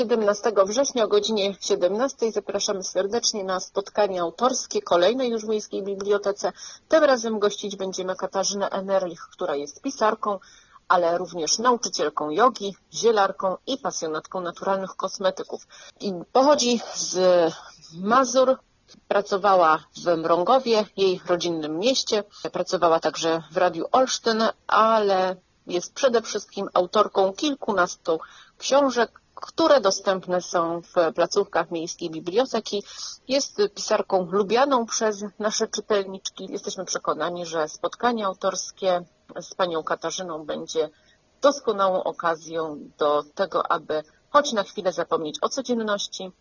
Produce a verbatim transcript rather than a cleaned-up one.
siedemnastego września o godzinie siedemnastej zapraszamy serdecznie na spotkanie autorskie, kolejne już w Miejskiej Bibliotece. Tym razem gościć będziemy Katarzynę Enerlich, która jest pisarką, ale również nauczycielką jogi, zielarką i pasjonatką naturalnych kosmetyków. I pochodzi z Mazur, pracowała w Mrągowie, jej rodzinnym mieście, pracowała także w Radiu Olsztyn, ale jest przede wszystkim autorką kilkunastu książek, które dostępne są w placówkach Miejskiej Biblioteki. Jest pisarką lubianą przez nasze czytelniczki. Jesteśmy przekonani, że spotkanie autorskie z panią Katarzyną będzie doskonałą okazją do tego, aby choć na chwilę zapomnieć o codzienności,